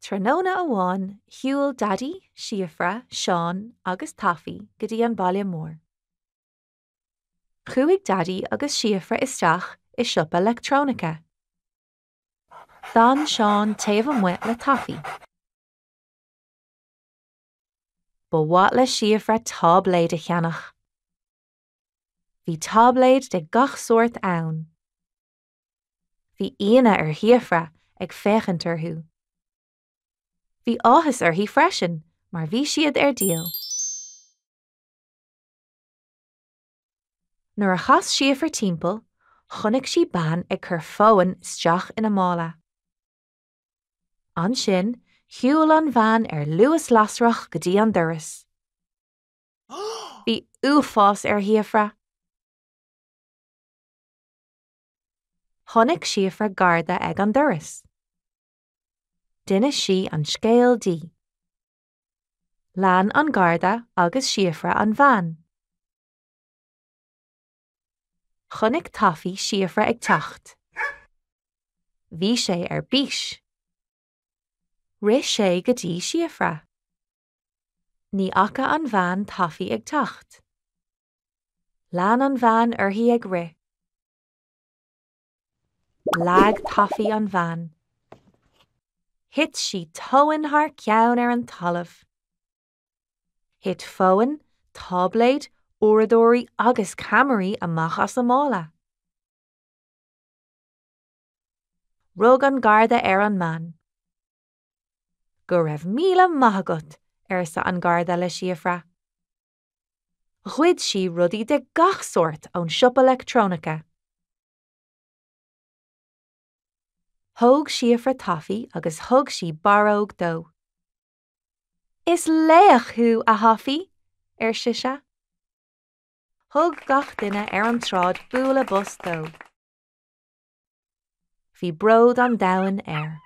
Tróna amháin, shiúil Daddy, Siofra, Seán agus Taffy go dtí an baile mór. Chuaigh Daddy agus Siofra isteach i siopa electrónacha. D'an Seán taobh amuigh le Taffy. Ba bhfuat le Siofra tábléid a cheannach. Bhí tábléid de gach sort ann. Bhí aoine ar Siofra ag féchant orthu. Bhí áthas orthu freisin, mar bhí siad ar díal. Nuair a chas Siofra timpeall, chonaic sí bean ag cur fóin isteach ina mála. Ansin, shiúil an bhean ar luas lasrach go dtí an doras. Bhí uafás ar Siofra. Chonaic Siofra garda ag an doras. Duine sí an scéal dí. Lean an garda agus Siofra an bhean. Chonaic Taffy Siofra ag teacht. Bhí sé ar bís. Ris sé go dtí Siofra. Ní aca an bhean Taffy ag teacht. Lean an bhean orthu ag rith. Lag Taffy an bhean. Hit sí toin thar ceann ar an talamh. Hit fóin, tábléid, uradóirí agus camarí amach as a mála. Rug an garda ar an man. Go raibh míle maith agat arsa an garda le Siofra. Chuid sí rudaí de gach sort ón siopa electrónacha. Thóg Siofra Taffy agus thug sí baróg dó. Is léach thu a Taffy, ar siise. Thug gach duine ar an trád bualadh bus dó. Bhí bród an domhain air.